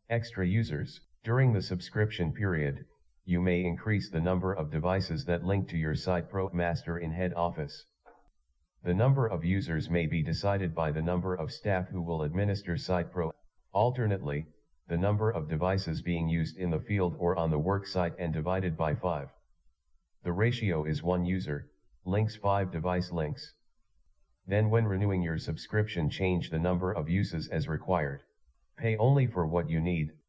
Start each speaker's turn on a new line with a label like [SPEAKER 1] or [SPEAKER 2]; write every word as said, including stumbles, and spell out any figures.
[SPEAKER 1] Extra users. During the subscription period, you may increase the number of devices that link to your SitePro master in head office. The number of users may be decided by the number of staff who will administer SitePro, alternately, the number of devices being used in the field or on the work site and divided by five. The ratio is one user, links five device links. Then when renewing your subscription, change the number of uses as required. Pay only for what you need,